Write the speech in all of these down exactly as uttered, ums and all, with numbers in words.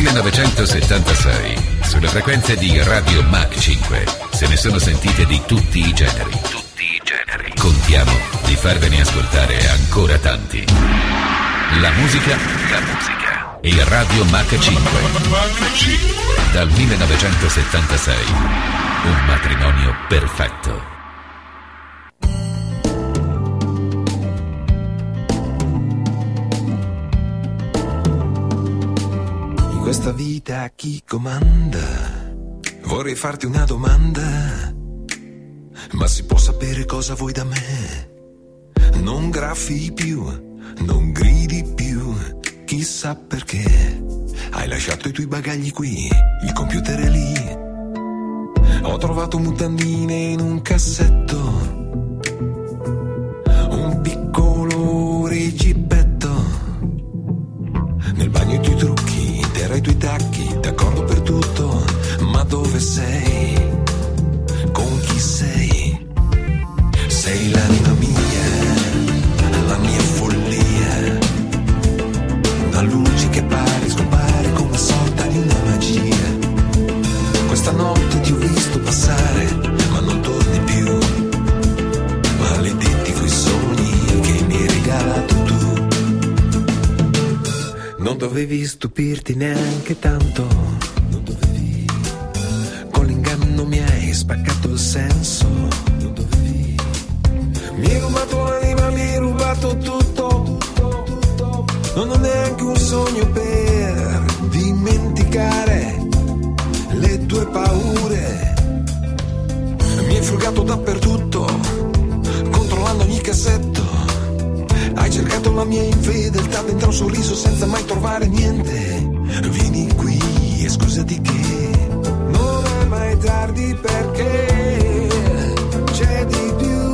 millenovecentosettantasei, sulle frequenze di Radio Mach cinque, se ne sono sentite di tutti i generi. Tutti i generi. Contiamo di farvene ascoltare ancora tanti. La musica, la musica. E Radio Mach cinque. Dal millenovecentosettantasei, un matrimonio perfetto. Questa vita chi comanda? Vorrei farti una domanda, ma si può sapere cosa vuoi da me? Non graffi più, non gridi più, chissà perché. Hai lasciato i tuoi bagagli qui, il computer è lì. Ho trovato mutandine in un cassetto, un piccolo reggibetto. Nel bagno i tuoi trucchi, i tuoi tacchi, d'accordo per tutto, ma dove sei? Con chi sei? Sei l'anima mia, la mia follia, una luce che pare scompare con una sorta di una magia. Questa notte ti ho visto passare, ma non torni più, maledetti quei sogni che mi hai regalato tu. Non dovevi stupirti neanche tanto, non dovevi. Con l'inganno mi hai spaccato il senso, non dovevi. Mi hai rubato l'anima, mi hai rubato tutto, tutto, tutto. Non ho neanche un sogno per dimenticare le tue paure. Mi hai frugato dappertutto, controllando ogni cassetto. Hai cercato la mia infedeltà dentro un sorriso senza mai trovare niente. Vieni qui e scusati che non è mai tardi perché c'è di più.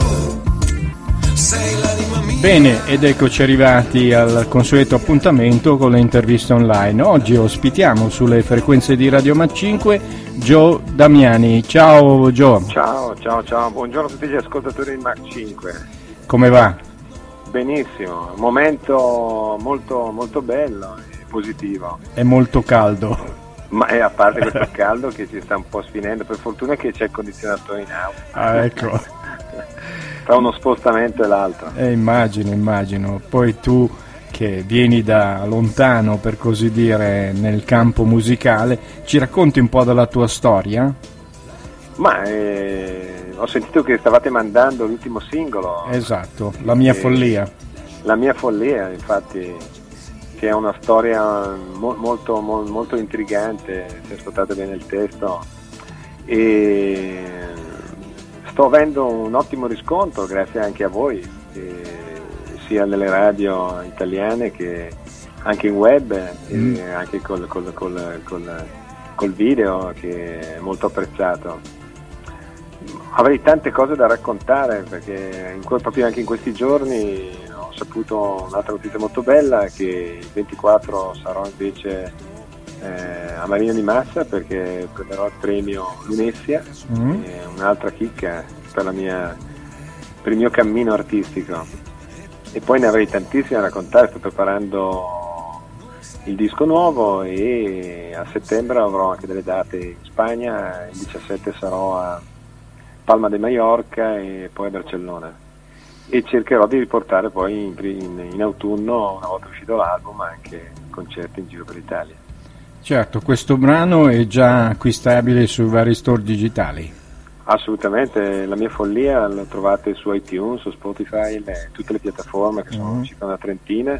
Sei l'anima mia. Bene, ed eccoci arrivati al consueto appuntamento con le interviste online. Oggi ospitiamo sulle frequenze di Radio Mach cinque Joe Damiani. Ciao Joe. Ciao, ciao, ciao. Buongiorno a tutti gli ascoltatori di Mach cinque. Come va? Benissimo, un momento molto molto bello e positivo. È molto caldo. Ma è a parte questo caldo che ci sta un po' sfinendo, per fortuna che c'è il condizionatore in auto. Ah, ecco. Tra uno spostamento e l'altro. Eh, immagino, immagino. Poi tu che vieni da lontano, per così dire, nel campo musicale, ci racconti un po' della tua storia? Ma eh... ho sentito che stavate mandando l'ultimo singolo. Esatto, La mia follia. La mia follia, infatti, che è una storia mo- molto, mo- molto intrigante, se ascoltate bene il testo. E sto avendo un ottimo riscontro, grazie anche a voi, eh, sia nelle radio italiane che anche in web, mm. e anche col, col, col, col, col video, che è molto apprezzato. Avrei tante cose da raccontare perché in, proprio anche in questi giorni ho saputo un'altra notizia molto bella, che il ventiquattro sarò invece eh, a Marina di Massa perché prenderò il premio Lunessia, mm. e un'altra chicca per, la mia, per il mio cammino artistico. E poi ne avrei tantissime da raccontare, sto preparando il disco nuovo e a settembre avrò anche delle date in Spagna, il diciassette sarò a Palma de Mallorca e poi a Barcellona, e cercherò di riportare poi in, in, in autunno, una volta uscito l'album, anche concerti in giro per l'Italia. Certo, questo brano è già acquistabile sui vari store digitali? Assolutamente, La mia follia lo trovate su iTunes, su Spotify, le, tutte le piattaforme, che sono mm. circa una trentina,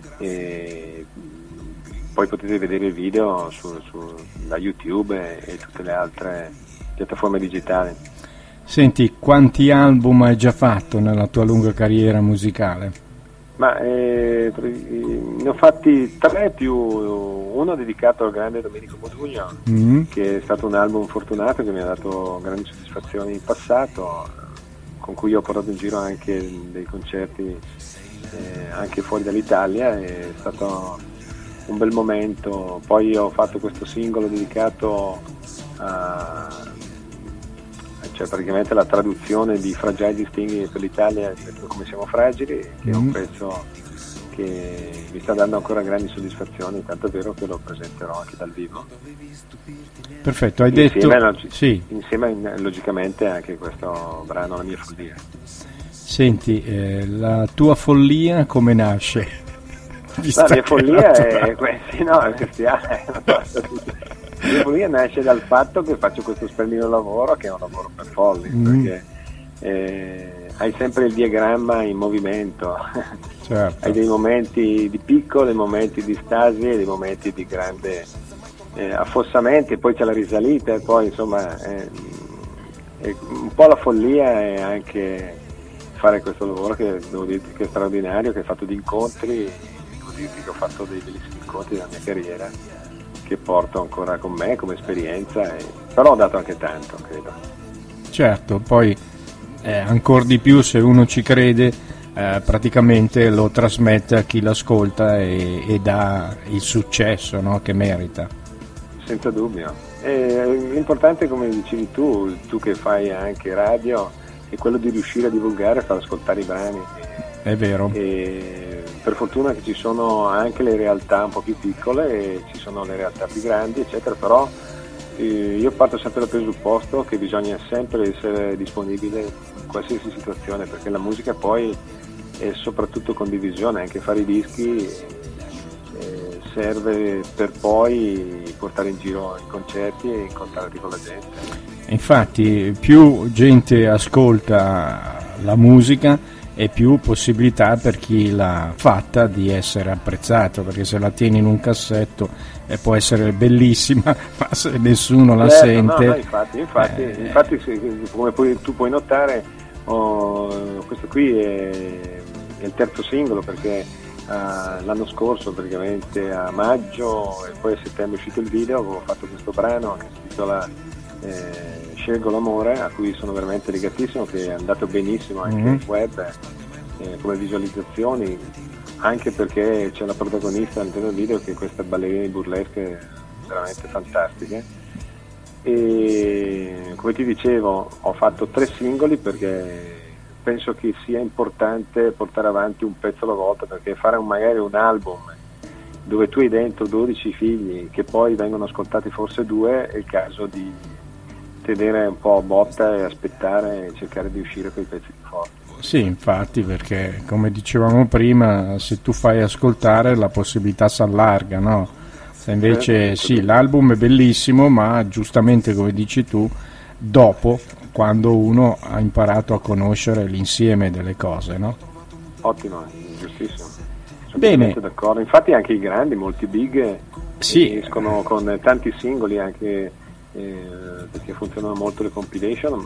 e poi potete vedere il video su, su, da YouTube e, e tutte le altre piattaforme digitali. Senti, quanti album hai già fatto nella tua lunga carriera musicale? Ma eh, ne ho fatti tre, più uno dedicato al grande Domenico Modugno, mm. che è stato un album fortunato che mi ha dato grandi soddisfazioni in passato, con cui ho portato in giro anche dei concerti eh, anche fuori dall'Italia. È stato un bel momento. Poi ho fatto questo singolo dedicato a, cioè praticamente la traduzione di Fragile Distinguere per l'Italia, come siamo fragili, che mm. è un pezzo che mi sta dando ancora grandi soddisfazioni, tanto è vero che lo presenterò anche dal vivo. Perfetto, hai insieme detto... A, sì. Insieme logicamente anche questo brano, La mia follia. Senti, eh, la tua follia come nasce? La mia follia è sì, no, è bestiale. La mia follia nasce dal fatto che faccio questo splendido lavoro, che è un lavoro per folli, mm. perché eh, hai sempre il diagramma in movimento, certo. Hai dei momenti di picco, dei momenti di stasi e dei momenti di grande eh, affossamento, e poi c'è la risalita, e poi insomma eh, è un po' la follia è anche fare questo lavoro che devo dirti che è straordinario, che è fatto di incontri, devo dirti che ho fatto dei bellissimi incontri nella mia carriera che porto ancora con me come esperienza, e, però ho dato anche tanto, credo. Certo, poi eh, ancora di più se uno ci crede, eh, praticamente lo trasmette a chi l'ascolta e, e dà il successo, no, che merita. Senza dubbio. E l'importante, come dicevi tu, tu che fai anche radio, è quello di riuscire a divulgare e far ascoltare i brani. È vero. E per fortuna che ci sono anche le realtà un po' più piccole e ci sono le realtà più grandi, eccetera, però eh, io parto sempre dal presupposto che bisogna sempre essere disponibile in qualsiasi situazione, perché la musica poi è soprattutto condivisione, anche fare i dischi eh, serve per poi portare in giro i concerti e incontrarti con la gente. Infatti più gente ascolta la musica e più possibilità per chi l'ha fatta di essere apprezzato, perché se la tieni in un cassetto eh, può essere bellissima, ma se nessuno la certo, sente... No, no, infatti, infatti, eh, infatti come puoi, tu puoi notare, oh, questo qui è, è il terzo singolo, perché uh, l'anno scorso praticamente a maggio e poi a settembre è uscito il video, avevo fatto questo brano che si intitola eh, Scelgo l'amore, a cui sono veramente legatissimo, che è andato benissimo anche mm-hmm. in web eh, come visualizzazioni, anche perché c'è la protagonista all'interno del video che è questa ballerina di burlesque veramente fantastiche. E come ti dicevo, ho fatto tre singoli perché penso che sia importante portare avanti un pezzo alla volta, perché fare un, magari un album dove tu hai dentro dodici figli che poi vengono ascoltati forse due, è il caso di tenere un po' a botta e aspettare e cercare di uscire con i pezzi più forti. Sì, infatti, perché come dicevamo prima, se tu fai ascoltare la possibilità si allarga, no? Se invece eh, sì, l'album è bellissimo, ma giustamente come dici tu, dopo, quando uno ha imparato a conoscere l'insieme delle cose, no? Ottimo, giustissimo. Sono Bene. D'accordo. Infatti anche i grandi, molti big, sì. escono con tanti singoli anche eh, perché funzionano molto le compilation,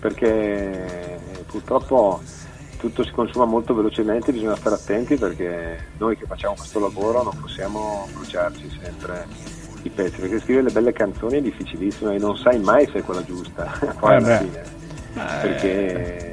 perché purtroppo tutto si consuma molto velocemente, bisogna stare attenti, perché noi che facciamo questo lavoro non possiamo bruciarci sempre i pezzi, perché scrivere le belle canzoni è difficilissimo e non sai mai se è quella giusta poi eh alla fine, perché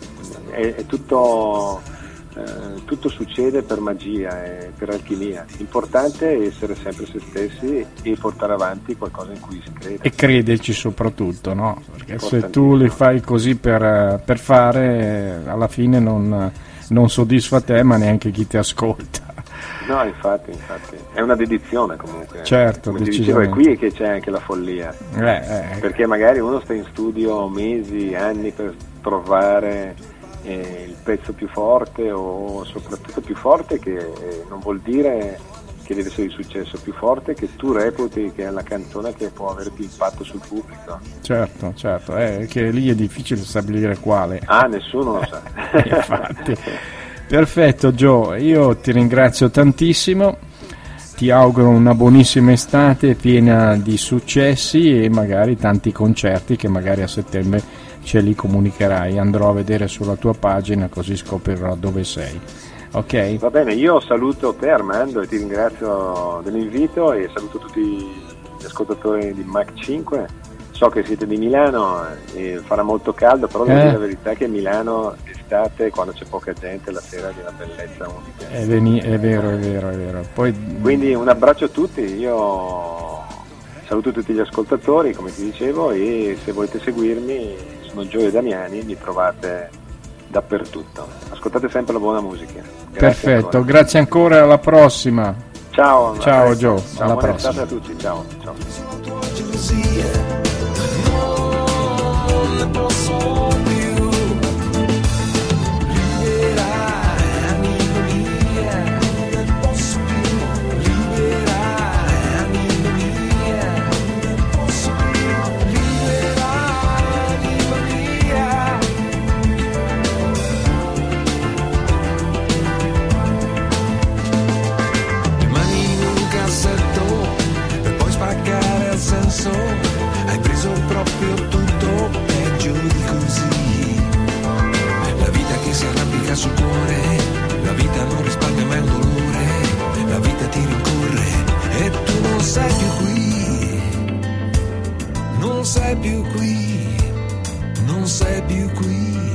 è, è tutto eh, tutto succede per magia e per alchimia. L'importante è essere sempre se stessi e portare avanti qualcosa in cui si crede e crederci soprattutto, no? Perché se tu li fai così per, per fare, alla fine non, non soddisfa te ma neanche chi ti ascolta. No, infatti, infatti è una dedizione comunque. Certo, come ti dicevo, è qui che c'è anche la follia, eh, eh. perché magari uno sta in studio mesi, anni per trovare eh, il pezzo più forte, o soprattutto più forte, che eh, non vuol dire che deve essere di successo, più forte che tu reputi che è la canzone che può avere più impatto sul pubblico. Certo, certo, è che lì è difficile stabilire quale. Ah, nessuno lo sa. Infatti. Perfetto Joe, io ti ringrazio tantissimo, ti auguro una buonissima estate piena di successi e magari tanti concerti che magari a settembre ce li comunicherai, andrò a vedere sulla tua pagina così scoprirò dove sei. Ok? Va bene, io saluto te Armando e ti ringrazio dell'invito e saluto tutti gli ascoltatori di Mach cinque. So che siete di Milano e farà molto caldo, però devo eh. dire la verità che Milano d'estate, quando c'è poca gente, la sera è di una bellezza unica. È, veni- è vero, è vero, è vero. Poi... Quindi un abbraccio a tutti, io saluto tutti gli ascoltatori, come ti dicevo, e se volete seguirmi, sono Gioia Damiani, mi trovate dappertutto. Ascoltate sempre la buona musica. Grazie Perfetto, ancora. grazie ancora, alla prossima. Ciao. Ciao Joe, ciao, alla buona prossima. estate a tutti, ciao. ciao. Non ne posso più. Liberare, anima mia, non ne posso più. Liberare, anima mia, non ne posso più. Liberare, anima mia. Le mani in un cassetto per poi spaccare al senso. Hai preso proprio tutto, peggio di così. La vita che si arrampica sul cuore, la vita non risparmia mai un dolore, la vita ti rincorre e tu non sei più qui, non sei più qui, non sei più qui.